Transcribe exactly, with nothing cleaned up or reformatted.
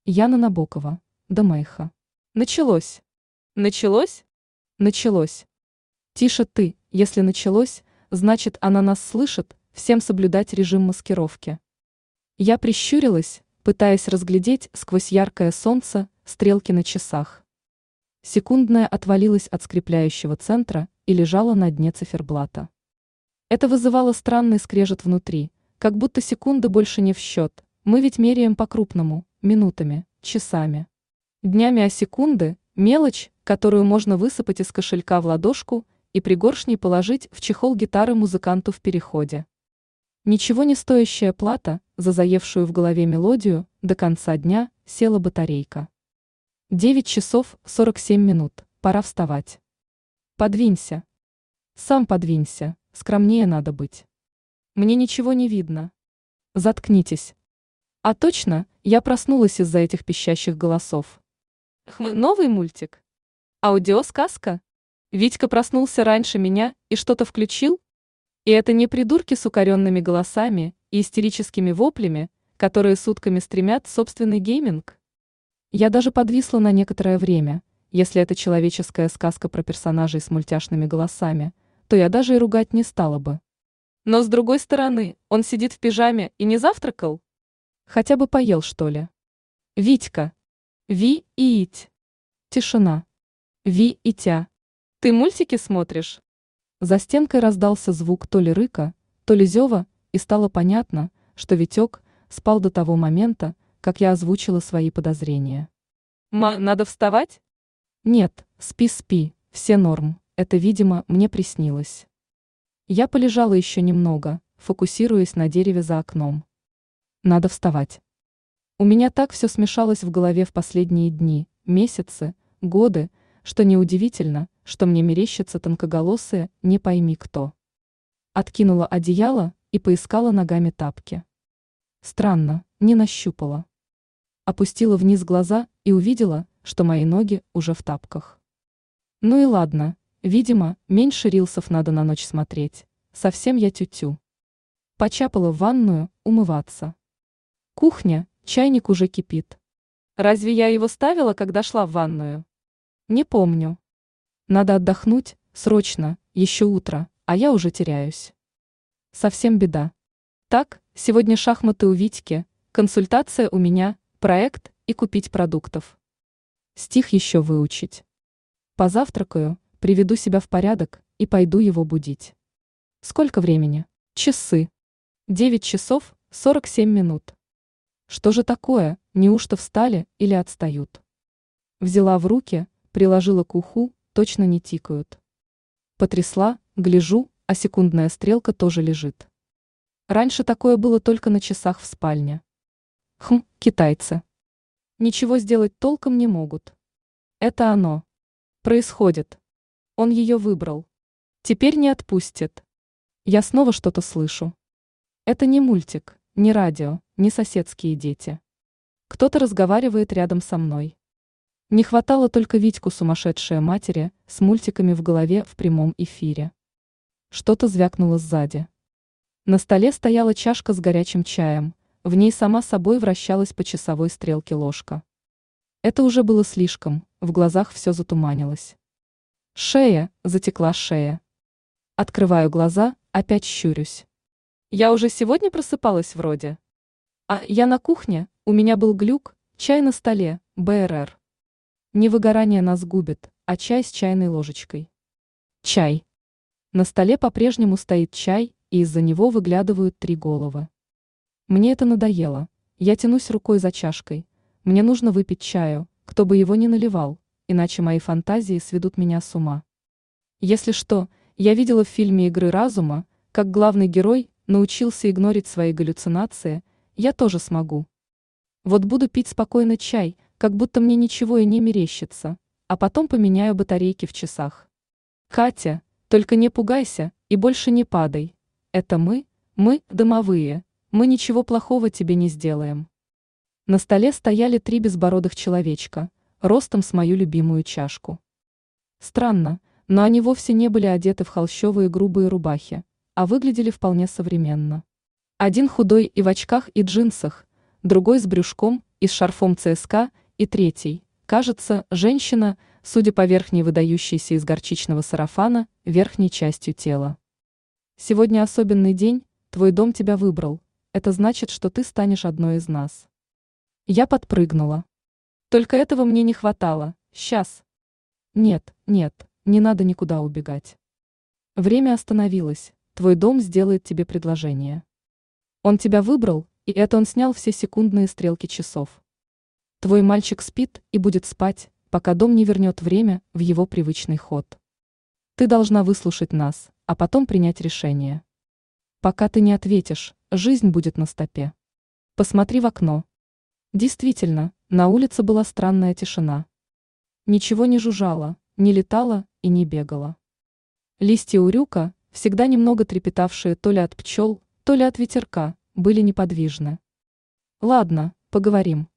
Яна Набокова, Домейха. Началось. Началось? Началось. Тише ты, если началось, значит она нас слышит, всем соблюдать режим маскировки. Я прищурилась, пытаясь разглядеть сквозь яркое солнце стрелки на часах. Секундная отвалилась от скрепляющего центра и лежала на дне циферблата. Это вызывало странный скрежет внутри, как будто секунды больше не в счет, мы ведь меряем по-крупному, минутами, часами. Днями, а секунды – мелочь, которую можно высыпать из кошелька в ладошку и пригоршней положить в чехол гитары музыканту в переходе. Ничего не стоящая плата за заевшую в голове мелодию, до конца дня села батарейка. девять часов сорок семь минут, пора вставать. Подвинься. Сам подвинься, скромнее надо быть. Мне ничего не видно. Заткнитесь. А точно, я проснулась из-за этих пищащих голосов. Хм, новый мультик? Аудиосказка? Витька проснулся раньше меня и что-то включил? И это не придурки с укоренными голосами и истерическими воплями, которые сутками стремят собственный гейминг? Я даже подвисла на некоторое время. Если это человеческая сказка про персонажей с мультяшными голосами, то я даже и ругать не стала бы. Но с другой стороны, он сидит в пижаме и не завтракал? Хотя бы поел, что ли? Витька. Ви и ить. Тишина. Ви и тя. Ты мультики смотришь? За стенкой раздался звук то ли рыка, то ли зева, и стало понятно, что Витек спал до того момента, как я озвучила свои подозрения. Ма, надо вставать? Нет, спи-спи, все норм, это, видимо, мне приснилось. Я полежала еще немного, фокусируясь на дереве за окном. Надо вставать. У меня так все смешалось в голове в последние дни, месяцы, годы, что неудивительно, что мне мерещатся тонкоголосые не пойми кто. Откинула одеяло и поискала ногами тапки. Странно, не нащупала. Опустила вниз глаза и увидела, что мои ноги уже в тапках. Ну и ладно, видимо, меньше рилсов надо на ночь смотреть, совсем я тю-тю. Почапала в ванную, умываться. Кухня, чайник уже кипит. Разве я его ставила, когда шла в ванную? Не помню. Надо отдохнуть, срочно, еще утро, а я уже теряюсь. Совсем беда. Так, сегодня шахматы у Витьки, консультация у меня, проект и купить продуктов. Стих еще выучить. Позавтракаю, приведу себя в порядок и пойду его будить. Сколько времени? Часы. девять часов сорок семь минут. Что же такое, неужто встали или отстают? Взяла в руки, приложила к уху, точно не тикают. Потрясла, гляжу, а секундная стрелка тоже лежит. Раньше такое было только на часах в спальне. Хм, китайцы. Ничего сделать толком не могут. Это оно. Происходит. Он ее выбрал. Теперь не отпустит. Я снова что-то слышу. Это не мультик, не радио, не соседские дети. Кто-то разговаривает рядом со мной. Не хватало только Витьку сумасшедшей матери с мультиками в голове в прямом эфире. Что-то звякнуло сзади. На столе стояла чашка с горячим чаем, в ней сама собой вращалась по часовой стрелке ложка. Это уже было слишком, в глазах все затуманилось. Шея, затекла шея. Открываю глаза, опять щурюсь. Я уже сегодня просыпалась вроде. А я на кухне, у меня был глюк, чай на столе, БРР. Не выгорание нас губит, а чай с чайной ложечкой. Чай. На столе по-прежнему стоит чай, и из-за него выглядывают три головы. Мне это надоело. Я тянусь рукой за чашкой. Мне нужно выпить чаю, кто бы его ни наливал, иначе мои фантазии сведут меня с ума. Если что, я видела в фильме «Игры разума», как главный герой научился игнорить свои галлюцинации, я тоже смогу. Вот буду пить спокойно чай, как будто мне ничего и не мерещится, а потом поменяю батарейки в часах. Катя, только не пугайся и больше не падай. Это мы, мы, домовые, мы ничего плохого тебе не сделаем. На столе стояли три безбородых человечка, ростом с мою любимую чашку. Странно, но они вовсе не были одеты в холщовые грубые рубахи, а выглядели вполне современно. Один худой и в очках и джинсах, другой с брюшком и с шарфом ЦСКА, и третий, кажется, женщина, судя по верхней выдающейся из горчичного сарафана, верхней частью тела. Сегодня особенный день, твой дом тебя выбрал, это значит, что ты станешь одной из нас. Я подпрыгнула. Только этого мне не хватало, сейчас. Нет, нет, не надо никуда убегать. Время остановилось, твой дом сделает тебе предложение. Он тебя выбрал, и это он снял все секундные стрелки часов. Твой мальчик спит и будет спать, пока дом не вернет время в его привычный ход. Ты должна выслушать нас, а потом принять решение. Пока ты не ответишь, жизнь будет на стопе. Посмотри в окно. Действительно, на улице была странная тишина. Ничего не жужжало, не летало и не бегало. Листья урюка, всегда немного трепетавшие то ли от пчел, то ли от ветерка, были неподвижны. Ладно, поговорим.